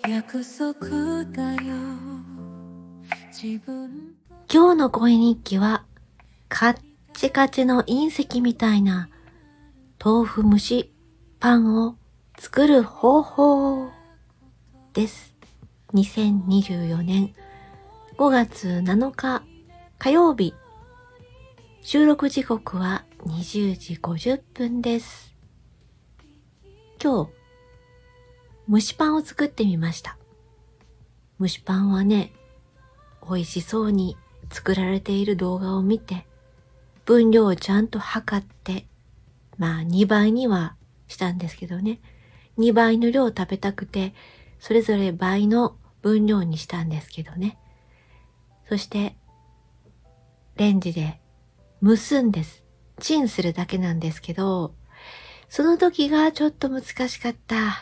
約束だよ自分今日の声日記はカッチカチの隕石みたいな豆腐蒸しパンを作る方法です。2024年5月7日火曜日、収録時刻は20時50分です。今日蒸しパンを作ってみました。蒸しパンはね、美味しそうに作られている動画を見て、分量をちゃんと測って、2倍にはしたんですけどね、2倍の量を食べたくて、それぞれ倍の分量にしたんですけどね。そして、レンジで蒸すんです。チンするだけなんですけど、その時がちょっと難しかった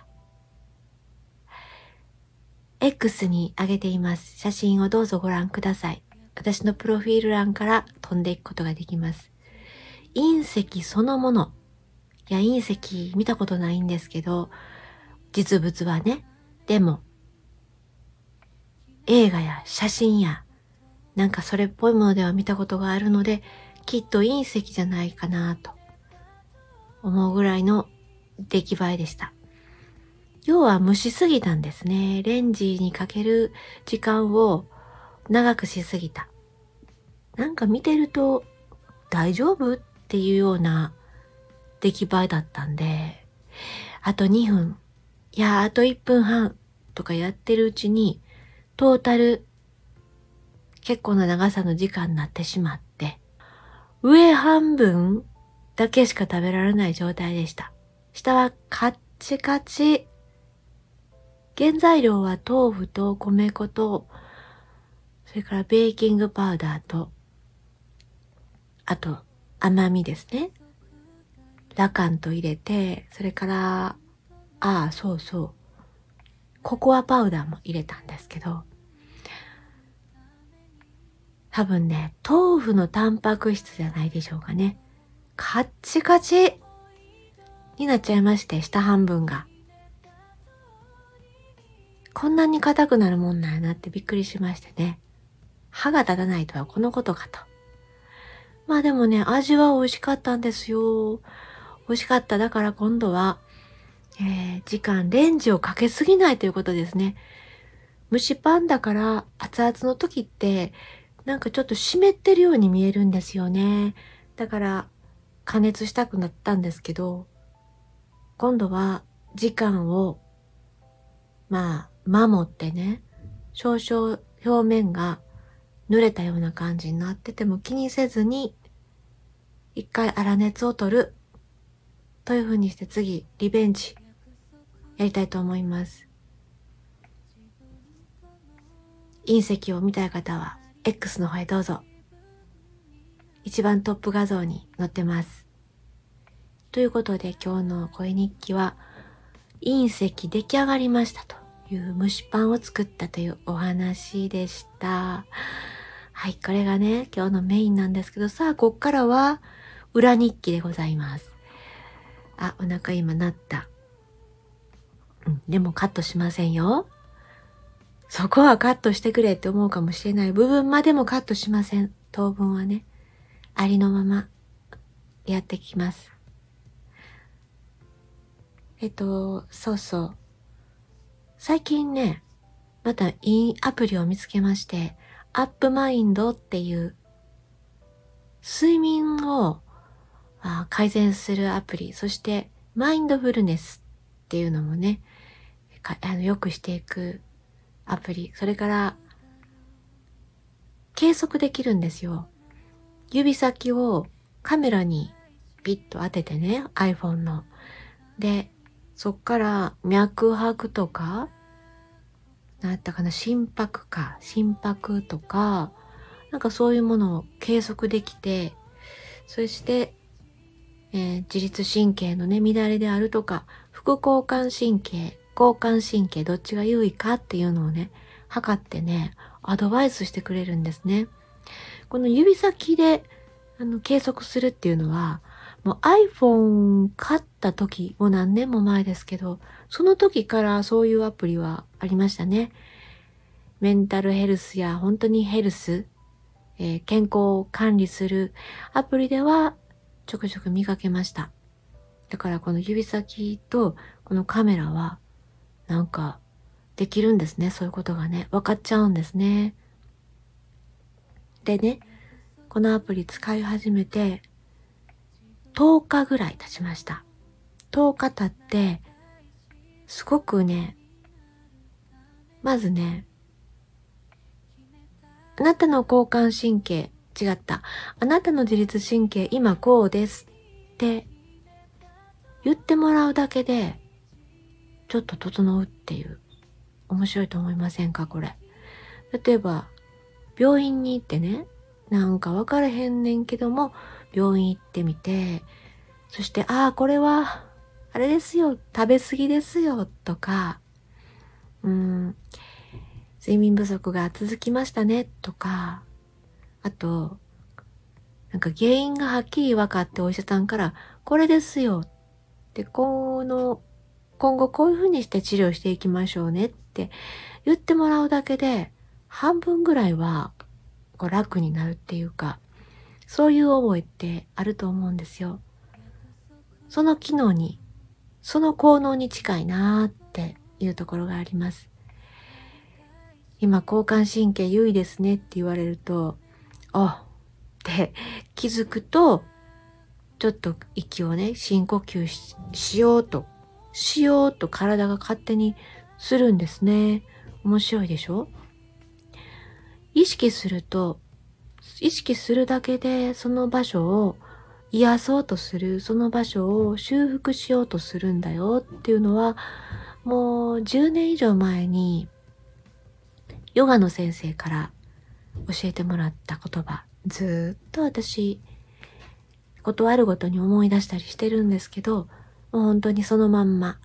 。X に上げています。写真をどうぞご覧ください。私のプロフィール欄から飛んでいくことができます。隕石そのもの。いや、隕石見たことないんですけど、実物はね。でも、映画や写真や、なんかそれっぽいものでは見たことがあるので、きっと隕石じゃないかなと思うぐらいの出来栄えでした。要は蒸しすぎたんですね。レンジにかける時間を長くしすぎた。なんか見てると大丈夫っていうような出来栄えだったんで、あと2分、いやあと1分半とかやってるうちにトータル結構な長さの時間になってしまって、上半分だけしか食べられない状態でした。下はカッチカチ。原材料は豆腐と米粉と、それからベーキングパウダーと、あと甘みですね。ラカンと入れて、それから、そうそう。ココアパウダーも入れたんですけど、多分ね、豆腐のタンパク質じゃないでしょうかね。カッチカチになっちゃいまして、下半分が。こんなに硬くなるもんなんやなってびっくりしましてね。歯が立たないとはこのことかと。でもね、味は美味しかったんですよ。美味しかった。だから今度は、時間、レンジをかけすぎないということですね。蒸しパンだから熱々の時って、なんかちょっと湿ってるように見えるんですよね。だから加熱したくなったんですけど、今度は時間を守ってね、少々表面が濡れたような感じになってても気にせずに一回粗熱を取るという風にして次リベンジやりたいと思います。隕石を見たい方は X の方へどうぞ。一番トップ画像に載ってます。ということで今日の声日記は隕石出来上がりましたという蒸しパンを作ったというお話でした。はい、これがね今日のメインなんですけど、さあこっからは裏日記でございます。お腹今鳴った。でもカットしませんよ。そこはカットしてくれって思うかもしれない部分までもカットしません。当分はね、ありのままやってきます。そうそう。最近ね、またいいアプリを見つけまして、アップマインドっていう睡眠を改善するアプリ、そしてマインドフルネスっていうのもね、良くしていくアプリ、それから計測できるんですよ。指先をカメラにピッと当ててね、iPhone の。で、そっから脈拍とか、なんだったかな、心拍とか、なんかそういうものを計測できて、そして、自律神経のね、乱れであるとか、副交感神経、交感神経、どっちが優位かっていうのをね、測ってね、アドバイスしてくれるんですね。この指先で計測するっていうのは、 もう iPhone 買った時、もう何年も前ですけど、その時からそういうアプリはありましたね。メンタルヘルスや本当にヘルス、健康を管理するアプリではちょくちょく見かけました。だからこの指先とこのカメラはなんかできるんですね。そういうことがね、分かっちゃうんですね。でね、このアプリ使い始めて10日ぐらい経ちました。10日経って、すごくね、まずね、あなたの交感神経、違った。あなたの自律神経、今こうですって言ってもらうだけで、ちょっと整うっていう、面白いと思いませんか、これ。例えば、病院に行ってね、なんか分からへんねんけども、病院行ってみて、そして、これは、あれですよ、食べ過ぎですよ、とか、睡眠不足が続きましたね、とか、あと、なんか原因がはっきり分かってお医者さんから、これですよ、って今後こういうふうにして治療していきましょうねって言ってもらうだけで、半分ぐらいはこう楽になるっていうか、そういう思いってあると思うんですよ。その機能に、その効能に近いなーっていうところがあります。今交感神経優位ですねって言われると、って気づくと、ちょっと息をね、深呼吸しようと体が勝手にするんですね。面白いでしょ？意識するだけでその場所を癒そうとする、その場所を修復しようとするんだよっていうのは、もう10年以上前にヨガの先生から教えてもらった言葉、ずっと私、ことあるごとに思い出したりしてるんですけど、もう本当にそのまんま。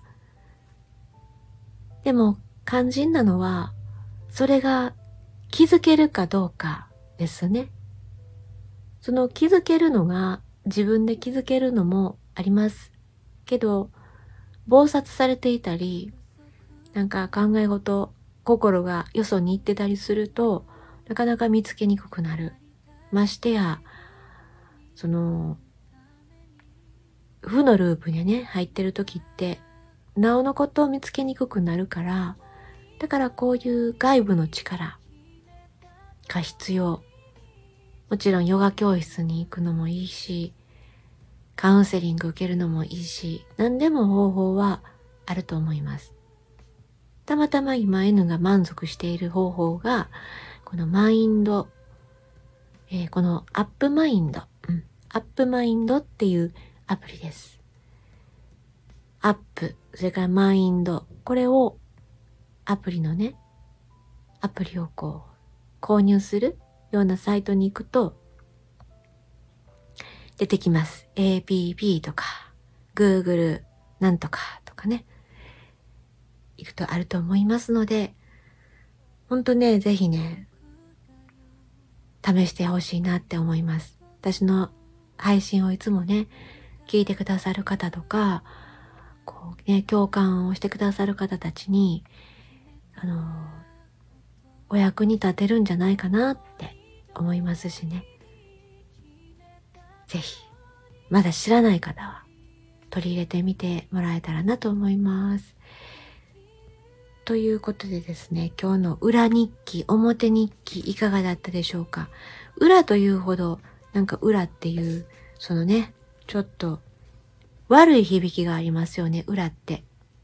でも肝心なのは、それが気づけるかどうかですね。その気づけるのが自分で気づけるのもあります。けど、忙殺されていたり、なんか考え事、心がよそに行ってたりすると、なかなか見つけにくくなる。ましてや、その、負のループにね、入ってる時って、なおのことを見つけにくくなるから、だからこういう外部の力が必要。もちろんヨガ教室に行くのもいいし、カウンセリング受けるのもいいし、何でも方法はあると思います。たまたま今 N が満足している方法が、このマインド、このアップマインド、アップマインドっていうアプリです。アップ、それからマインド、これをアプリをこう購入するようなサイトに行くと出てきます。APP とか Google なんとかとかね、行くとあると思いますので、ほんとね、ぜひね、試してほしいなって思います。私の配信をいつもね、聞いてくださる方とか、こうね、共感をしてくださる方たちに、お役に立てるんじゃないかなって思いますしね。ぜひ、まだ知らない方は取り入れてみてもらえたらなと思います。ということでですね、今日の裏日記、表日記いかがだったでしょうか。裏というほど、なんか裏っていう、そのね、ちょっと悪い響きがありますよね、裏って。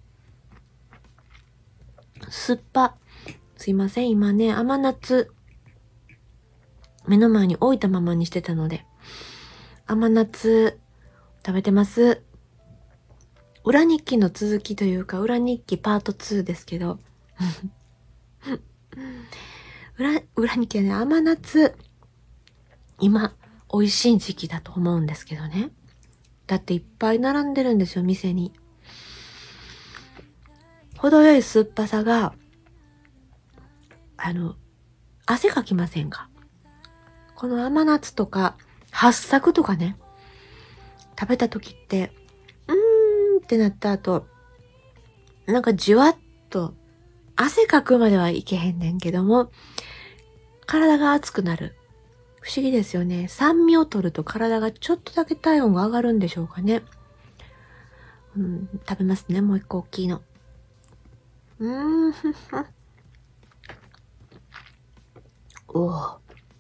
すいません、今ね、甘夏、目の前に置いたままにしてたので、甘夏、食べてます。裏日記の続きというか、裏日記パート2ですけど、裏日記はね、甘夏、今、美味しい時期だと思うんですけどね。だっていっぱい並んでるんですよ、店に。程よい酸っぱさが、汗かきませんか？この甘夏とか、八朔とかね、 食べた時って、ってなった後、なんかじわっと、汗かくまではいけへんねんけども、体が熱くなる。不思議ですよね。酸味を取ると体がちょっとだけ体温が上がるんでしょうかね。食べますね。もう一個大きいの。おー。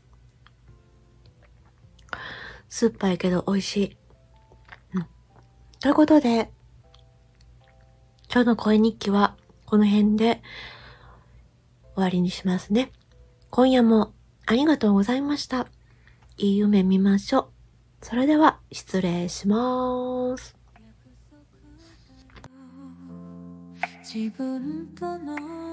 酸っぱいけど美味しい。ということで、今日の声日記はこの辺で終わりにしますね。今夜もありがとうございました。いい夢見ましょう。それでは失礼します。 自分との